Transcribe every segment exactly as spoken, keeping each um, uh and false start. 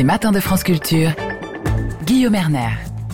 Les matins de France Culture, Guillaume Erner.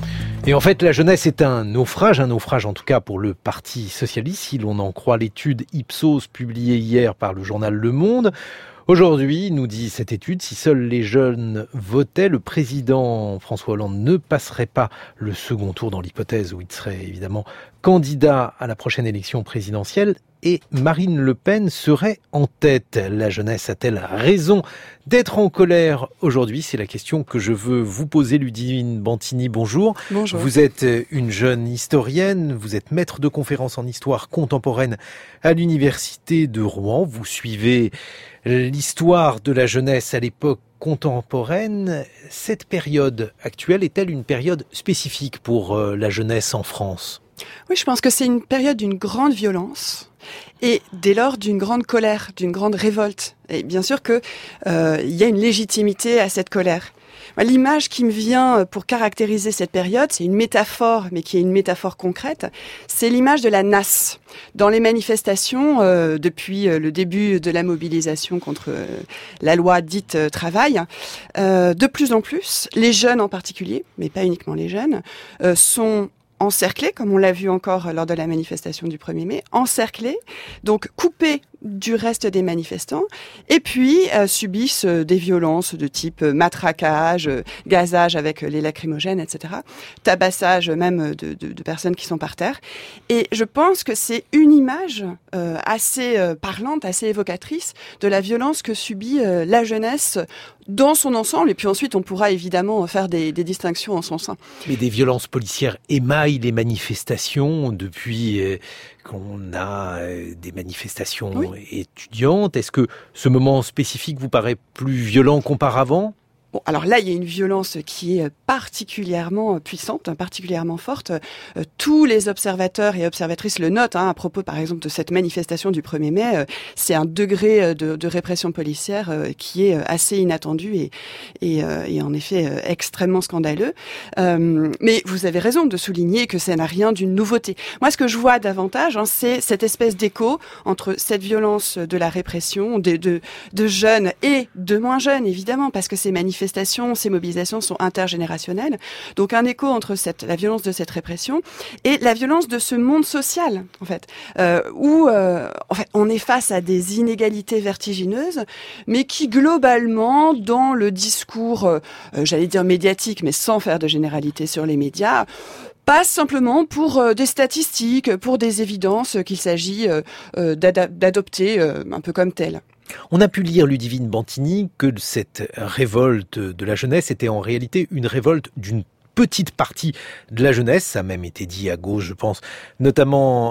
Et en fait, la jeunesse est un naufrage, un naufrage en tout cas pour le Parti socialiste, si l'on en croit l'étude Ipsos publiée hier par le journal Le Monde. Aujourd'hui, nous dit cette étude, si seuls les jeunes votaient, le président François Hollande ne passerait pas le second tour dans l'hypothèse où il serait évidemment candidat à la prochaine élection présidentielle. Et Marine Le Pen serait en tête. La jeunesse a-t-elle raison d'être en colère aujourd'hui? C'est la question que je veux vous poser, Ludivine Bantini. Bonjour. Bonjour. Vous êtes une jeune historienne, vous êtes maître de conférences en histoire contemporaine à l'université de Rouen. Vous suivez l'histoire de la jeunesse à l'époque contemporaine. Cette période actuelle est-elle une période spécifique pour la jeunesse en France? Oui, je pense que c'est une période d'une grande violence et dès lors d'une grande colère, d'une grande révolte. Et bien sûr que euh, il y a une légitimité à cette colère. L'image qui me vient pour caractériser cette période, c'est une métaphore, mais qui est une métaphore concrète, c'est l'image de la nasse. Dans les manifestations, euh, depuis le début de la mobilisation contre euh, la loi dite euh, travail, euh, de plus en plus, les jeunes en particulier, mais pas uniquement les jeunes, euh, sont encerclés, comme on l'a vu encore lors de la manifestation du premier mai, encerclés, donc coupés du reste des manifestants, et puis euh, subissent euh, des violences de type euh, matraquage, euh, gazage avec euh, les lacrymogènes, et cetera, tabassage même de, de, de personnes qui sont par terre. Et je pense que c'est une image euh, assez euh, parlante, assez évocatrice de la violence que subit euh, la jeunesse dans son ensemble, et puis ensuite on pourra évidemment faire des, des distinctions en son sein. Mais des violences policières émaillent les manifestations depuis euh, qu'on a euh, des manifestations oui. étudiantes. Est-ce que ce moment spécifique vous paraît plus violent qu'auparavant ? Bon, alors là, il y a une violence qui est particulièrement puissante, particulièrement forte. Euh, tous les observateurs et observatrices le notent, hein, à propos, par exemple, de cette manifestation du premier mai. Euh, c'est un degré de, de répression policière euh, qui est assez inattendu et, et, euh, et en effet euh, extrêmement scandaleux. Euh, mais vous avez raison de souligner que ça n'a rien d'une nouveauté. Moi, ce que je vois davantage, hein, c'est cette espèce d'écho entre cette violence de la répression de, de, de jeunes et de moins jeunes, évidemment, parce que ces manifestations manifestations, ces mobilisations sont intergénérationnelles. Donc un écho entre cette, la violence de cette répression et la violence de ce monde social, en fait, euh, où euh, en fait, on est face à des inégalités vertigineuses, mais qui globalement, dans le discours, euh, j'allais dire médiatique, mais sans faire de généralité sur les médias, passe simplement pour euh, des statistiques, pour des évidences qu'il s'agit euh, euh, d'adopter euh, un peu comme telles. On a pu lire, Ludivine Bantini, que cette révolte de la jeunesse était en réalité une révolte d'une petite partie de la jeunesse. Ça a même été dit à gauche, je pense, notamment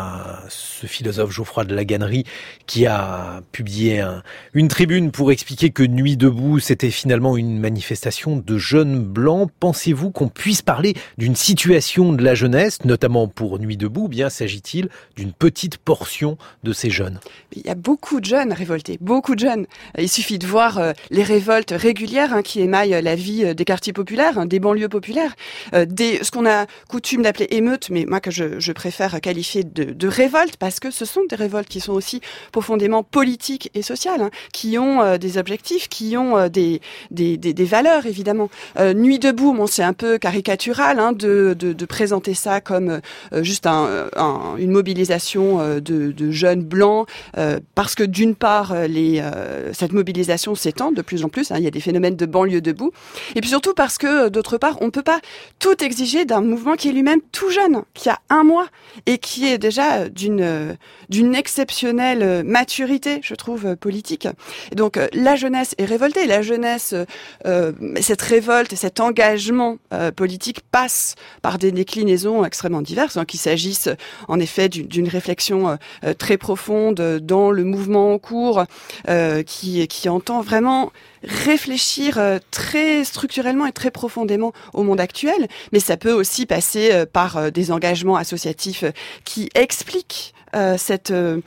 à ce philosophe Geoffroy de Laganerie qui a publié un, une tribune pour expliquer que Nuit debout, c'était finalement une manifestation de jeunes blancs. Pensez-vous qu'on puisse parler d'une situation de la jeunesse, notamment pour Nuit debout, ou bien s'agit-il d'une petite portion de ces jeunes? Il y a beaucoup de jeunes révoltés, beaucoup de jeunes. Il suffit de voir les révoltes régulières hein, qui émaillent la vie des quartiers populaires, hein, des banlieues populaires, Euh, des, ce qu'on a coutume d'appeler émeutes, mais moi que je, je préfère qualifier de, de révolte, parce que ce sont des révoltes qui sont aussi profondément politiques et sociales, hein, qui ont euh, des objectifs, qui ont euh, des, des, des, des valeurs, évidemment. Euh, Nuit debout, bon, c'est un peu caricatural hein, de, de, de présenter ça comme euh, juste un, un, une mobilisation euh, de, de jeunes blancs, euh, parce que d'une part, les, euh, cette mobilisation s'étend de plus en plus, hein, il y a des phénomènes de banlieue debout, et puis surtout parce que, d'autre part, on peut pas tout exiger d'un mouvement qui est lui-même tout jeune, qui a un mois et qui est déjà d'une d'une exceptionnelle maturité, je trouve, politique. Et donc la jeunesse est révoltée. La jeunesse, euh, cette révolte, cet engagement euh, politique passe par des déclinaisons extrêmement diverses, hein, qu'il s'agisse en effet d'une, d'une réflexion euh, très profonde dans le mouvement en cours, euh, qui qui entend vraiment réfléchir euh, très structurellement et très profondément au monde actuel, mais ça peut aussi passer euh, par euh, des engagements associatifs euh, qui expliquent euh, cette euh,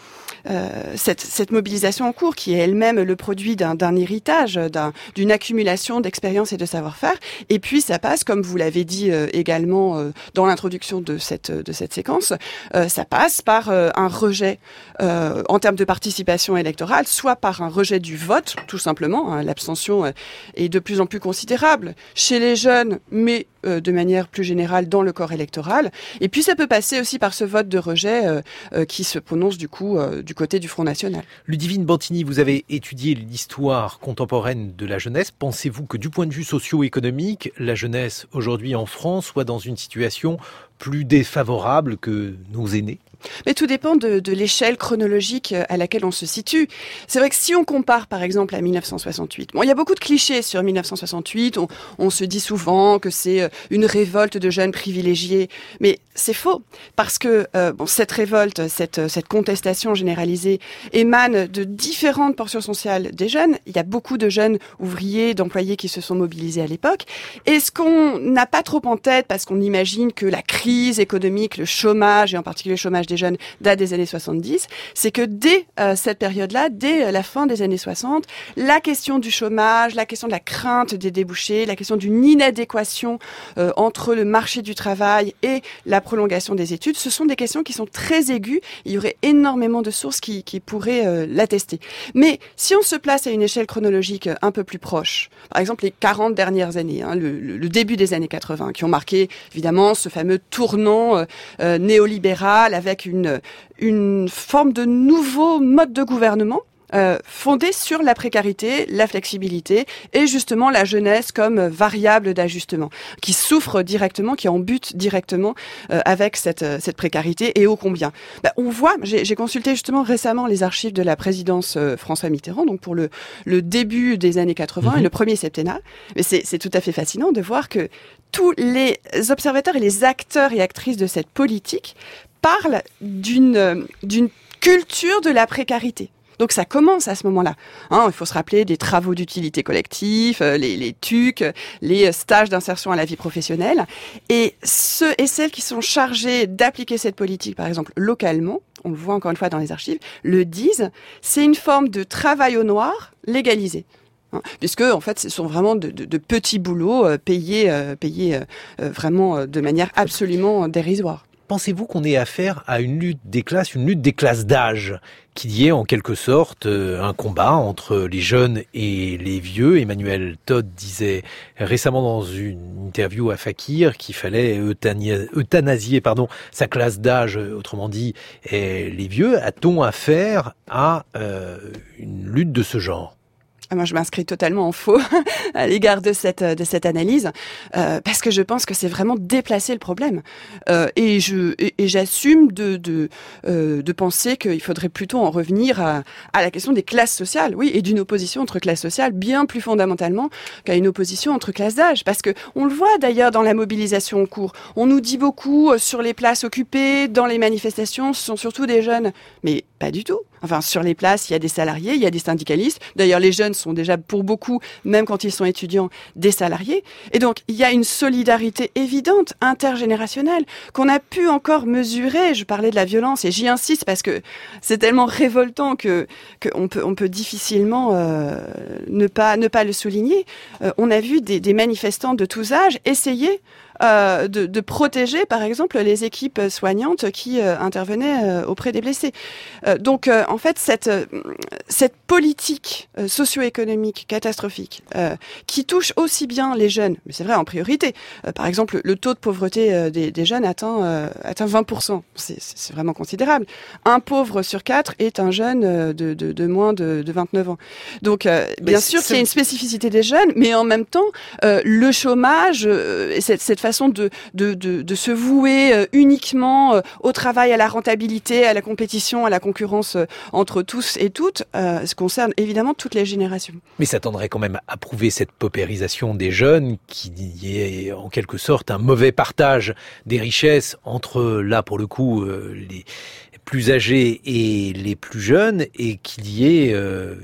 euh, cette, cette mobilisation en cours, qui est elle-même le produit d'un, d'un héritage, d'un, d'une accumulation d'expérience et de savoir-faire. Et puis ça passe, comme vous l'avez dit euh, également euh, dans l'introduction de cette de cette séquence, euh, ça passe par euh, un rejet euh, en termes de participation électorale, soit par un rejet du vote, tout simplement. Hein, l'abstention euh, est de plus en plus considérable chez les jeunes, mais euh, de manière plus générale dans le corps électoral. Et puis ça peut passer aussi par ce vote de rejet euh, euh, qui se prononce du coup euh, du côté du Front National. Ludivine Bantini, vous avez étudié l'histoire contemporaine de la jeunesse. Pensez-vous que du point de vue socio-économique, la jeunesse aujourd'hui en France soit dans une situation plus défavorable que nos aînés ? Mais tout dépend de, de l'échelle chronologique à laquelle on se situe. C'est vrai que si on compare par exemple à dix-neuf cent soixante-huit, bon, il y a beaucoup de clichés sur dix-neuf cent soixante-huit, on, on se dit souvent que c'est une révolte de jeunes privilégiés, mais c'est faux, parce que euh, bon, cette révolte, cette, cette contestation généralisée émane de différentes portions sociales des jeunes. Il y a beaucoup de jeunes ouvriers, d'employés qui se sont mobilisés à l'époque, et ce qu'on n'a pas trop en tête, parce qu'on imagine que la crise économique, le chômage, et en particulier le chômage des jeunes, date des années soixante-dix, c'est que dès euh, cette période-là, dès la fin des années soixante, la question du chômage, la question de la crainte des débouchés, la question d'une inadéquation euh, entre le marché du travail et la prolongation des études, ce sont des questions qui sont très aiguës. Il y aurait énormément de sources qui, qui pourraient euh, l'attester. Mais si on se place à une échelle chronologique un peu plus proche, par exemple les quarante dernières années, hein, le, le, le début des années quatre-vingts, qui ont marqué évidemment ce fameux tournant euh, euh, néolibéral avec une, une forme de nouveau mode de gouvernement, Euh, fondé sur la précarité, la flexibilité et justement la jeunesse comme variable d'ajustement, qui souffre directement, qui en bute directement euh, avec cette, cette précarité et ô combien. Bah, on voit, j'ai, j'ai consulté justement récemment les archives de la présidence euh, François Mitterrand, donc pour le, le début des années quatre-vingts mmh. et le premier septennat, mais c'est, c'est tout à fait fascinant de voir que tous les observateurs et les acteurs et actrices de cette politique parlent d'une, d'une culture de la précarité. Donc ça commence à ce moment-là. Hein, il faut se rappeler des travaux d'utilité collective, les, les T U C, les stages d'insertion à la vie professionnelle. Et ceux et celles qui sont chargés d'appliquer cette politique, par exemple localement, on le voit encore une fois dans les archives, le disent, c'est une forme de travail au noir légalisé. Hein, puisque en fait, ce sont vraiment de, de, de petits boulots euh, payés, euh, payés euh, vraiment euh, de manière absolument dérisoire. Pensez-vous qu'on ait affaire à une lutte des classes, une lutte des classes d'âge, qu'il y ait en quelque sorte un combat entre les jeunes et les vieux? Emmanuel Todd disait récemment dans une interview à Fakir qu'il fallait euthanier, euthanasier pardon, sa classe d'âge, autrement dit les vieux. A-t-on affaire à euh, une lutte de ce genre? Moi, je m'inscris totalement en faux à l'égard de cette de cette analyse, euh, parce que je pense que c'est vraiment déplacer le problème. Euh, et je et, et j'assume de de euh, de penser qu'il faudrait plutôt en revenir à, à la question des classes sociales, oui, et d'une opposition entre classes sociales bien plus fondamentalement qu'à une opposition entre classes d'âge, parce que on le voit d'ailleurs dans la mobilisation en cours. On nous dit beaucoup sur les places occupées, dans les manifestations, ce sont surtout des jeunes, mais pas du tout. Enfin, sur les places, il y a des salariés, il y a des syndicalistes. D'ailleurs, les jeunes sont déjà pour beaucoup, même quand ils sont étudiants, des salariés. Et donc, il y a une solidarité évidente, intergénérationnelle, qu'on a pu encore mesurer. Je parlais de la violence et j'y insiste parce que c'est tellement révoltant que qu'on peut on peut difficilement euh, ne pas ne pas le souligner. Euh, on a vu des, des manifestants de tous âges essayer Euh, de, de protéger, par exemple, les équipes soignantes qui euh, intervenaient euh, auprès des blessés. Euh, donc, euh, en fait, cette, euh, cette politique euh, socio-économique catastrophique euh, qui touche aussi bien les jeunes, mais c'est vrai en priorité. Euh, par exemple, le taux de pauvreté euh, des, des jeunes atteint, euh, atteint vingt pour cent. C'est, c'est vraiment considérable. Un pauvre sur quatre est un jeune euh, de, de, de moins de, de vingt-neuf ans. Donc, euh, bien sûr qu'il y a une spécificité des jeunes, mais en même temps, euh, le chômage euh, et cette, cette façon de, de, de, de se vouer euh, uniquement euh, au travail, à la rentabilité, à la compétition, à la concurrence euh, entre tous et toutes, euh, ce concerne évidemment toutes les générations. Mais ça tendrait quand même à prouver cette paupérisation des jeunes, qui est en quelque sorte un mauvais partage des richesses entre, là pour le coup, euh, les plus âgés et les plus jeunes, et qu'il y ait... Euh,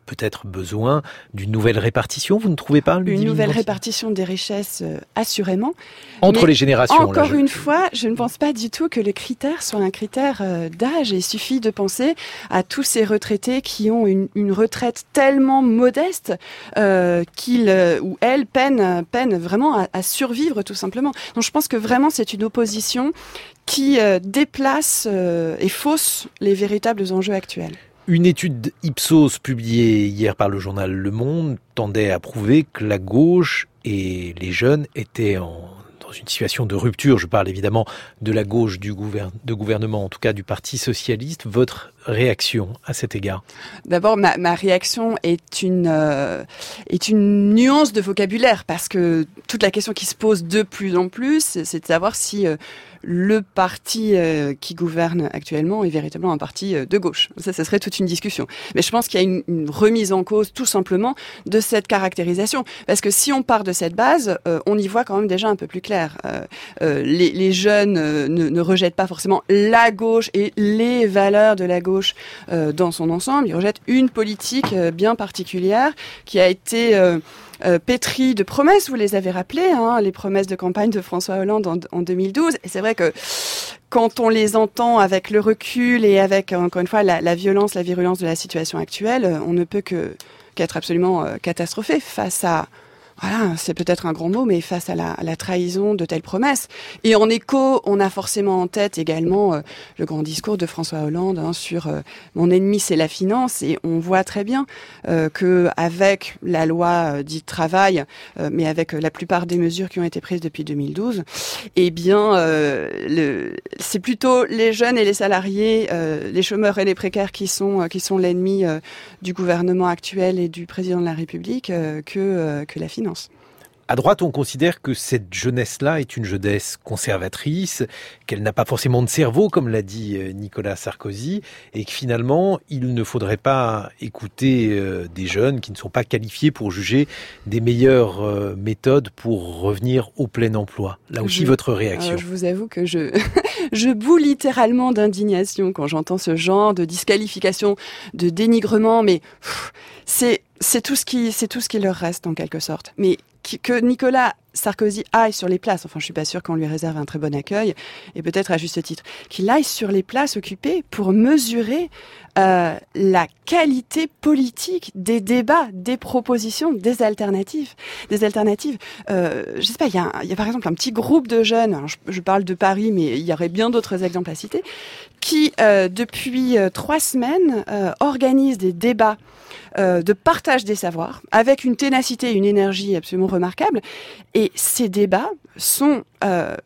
peut-être besoin d'une nouvelle répartition, vous ne trouvez pas, Ludivine Une nouvelle Bantini répartition des richesses, euh, assurément. Entre Mais les générations. Encore là, je... une fois, je ne pense pas du tout que le critère soit un critère euh, d'âge. Il suffit de penser à tous ces retraités qui ont une, une retraite tellement modeste euh, qu'ils euh, ou elles peinent, peinent vraiment à, à survivre tout simplement. Donc je pense que vraiment c'est une opposition qui euh, déplace euh, et fausse les véritables enjeux actuels. Une étude Ipsos publiée hier par le journal Le Monde tendait à prouver que la gauche et les jeunes étaient en, dans une situation de rupture. Je parle évidemment de la gauche du gouverne, de gouvernement, en tout cas du Parti socialiste. Votre réaction à cet égard? D'abord, ma, ma réaction est une, euh, est une nuance de vocabulaire, parce que toute la question qui se pose de plus en plus, c'est de savoir si euh, le parti euh, qui gouverne actuellement est véritablement un parti euh, de gauche. Ça, ça serait toute une discussion. Mais je pense qu'il y a une, une remise en cause, tout simplement, de cette caractérisation. Parce que si on part de cette base, euh, on y voit quand même déjà un peu plus clair. Euh, euh, les, les jeunes euh, ne, ne rejettent pas forcément la gauche et les valeurs de la gauche euh, dans son ensemble. Ils rejettent une politique euh, bien particulière qui a été... Euh, Euh, pétri de promesses, vous les avez rappelées, hein, les promesses de campagne de François Hollande en, en deux mille douze. Et c'est vrai que quand on les entend avec le recul et avec, encore une fois, la, la violence, la virulence de la situation actuelle, on ne peut que qu'être absolument euh, catastrophé face à... Voilà, c'est peut-être un grand mot, mais face à la, à la trahison de telles promesses. Et en écho, on a forcément en tête également euh, le grand discours de François Hollande hein, sur euh, « mon ennemi, c'est la finance ». Et on voit très bien euh, que avec la loi euh, dite travail, euh, mais avec euh, la plupart des mesures qui ont été prises depuis deux mille douze, eh bien, euh, le, c'est plutôt les jeunes et les salariés, euh, les chômeurs et les précaires qui sont euh, qui sont l'ennemi euh, du gouvernement actuel et du président de la République euh, que euh, que la finance. À droite, on considère que cette jeunesse-là est une jeunesse conservatrice, qu'elle n'a pas forcément de cerveau, comme l'a dit Nicolas Sarkozy, et que finalement, il ne faudrait pas écouter des jeunes qui ne sont pas qualifiés pour juger des meilleures méthodes pour revenir au plein emploi. Là aussi, je, votre réaction. Euh, je vous avoue que je, je boue littéralement d'indignation quand j'entends ce genre de disqualification, de dénigrement, mais pff, c'est... C'est tout ce qui, c'est tout ce qui leur reste en quelque sorte. Mais qui, que Nicolas Sarkozy aille sur les places, enfin je suis pas sûre qu'on lui réserve un très bon accueil, et peut-être à juste titre, qu'il aille sur les places occupées pour mesurer euh, la qualité politique des débats, des propositions, des alternatives. Des alternatives. Euh, je sais pas, il y a, il y a par exemple un petit groupe de jeunes, alors je, je parle de Paris, mais il y aurait bien d'autres exemples à citer, qui euh, depuis euh, trois semaines euh, organisent des débats Euh, de partage des savoirs, avec une ténacité et une énergie absolument remarquables. Et ces débats sont euh,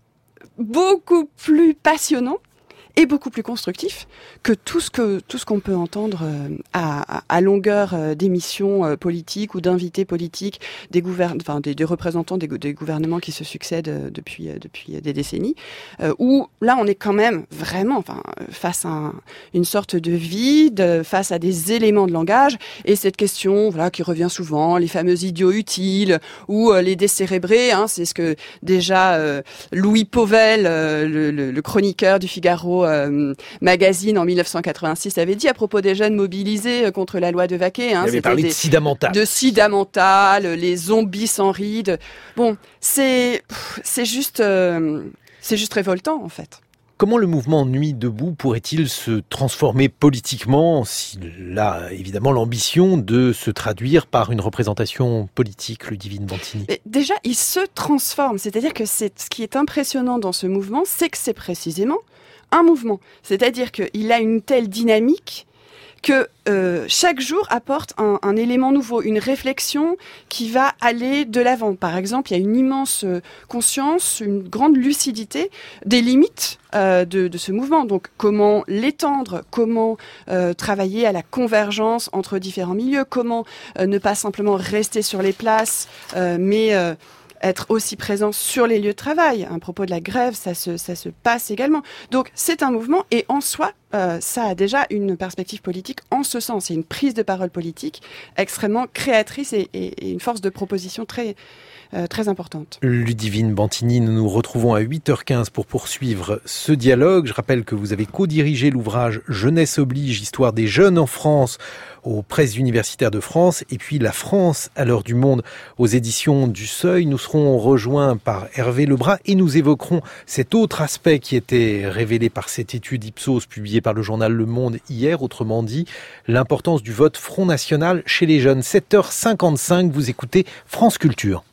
beaucoup plus passionnants et beaucoup plus constructif que tout ce que tout ce qu'on peut entendre euh, à, à longueur euh, d'émissions euh, politiques ou d'invités politiques des gouvern- enfin des, des représentants des, des gouvernements qui se succèdent euh, depuis euh, depuis des décennies, euh, où là on est quand même vraiment enfin face à un, une sorte de vide, face à des éléments de langage, et cette question voilà qui revient souvent, les fameux idiots utiles ou euh, les décérébrés, hein, c'est ce que déjà euh, Louis Pauvel, euh, le, le, le chroniqueur du Figaro Euh, magazine en mille neuf cent quatre-vingt-six avait dit à propos des jeunes mobilisés euh, contre la loi de Vaquet. Hein, Il avait parlé des, de sida mental. De sida mental, les zombies sans rides. Bon, c'est c'est juste euh, c'est juste révoltant en fait. Comment le mouvement Nuit debout pourrait-il se transformer politiquement s'il a évidemment l'ambition de se traduire par une représentation politique, Ludivine Bantini? Mais déjà, il se transforme. C'est-à-dire que c'est ce qui est impressionnant dans ce mouvement, c'est que c'est précisément un mouvement. C'est-à-dire qu'il a une telle dynamique que euh, chaque jour apporte un, un élément nouveau, une réflexion qui va aller de l'avant. Par exemple, il y a une immense conscience, une grande lucidité des limites euh, de, de ce mouvement. Donc, comment l'étendre, comment euh, travailler à la convergence entre différents milieux, comment euh, ne pas simplement rester sur les places, euh, mais... Euh, être aussi présent sur les lieux de travail. À propos de la grève, ça se, ça se passe également. Donc, c'est un mouvement et en soi euh, ça a déjà une perspective politique en ce sens. C'est une prise de parole politique extrêmement créatrice et, et, et une force de proposition très, euh, très importante. Ludivine Bantigny, nous nous retrouvons à huit heures quinze pour poursuivre ce dialogue. Je rappelle que vous avez co-dirigé l'ouvrage Jeunesse oblige, histoire des jeunes en France aux presses universitaires de France, et puis La France à l'heure du monde aux éditions du Seuil. Nous serons rejoints par Hervé Lebras et nous évoquerons cet autre aspect qui était révélé par cette étude Ipsos publiée par le journal Le Monde hier, autrement dit l'importance du vote Front National chez les jeunes. sept heures cinquante-cinq, vous écoutez France Culture.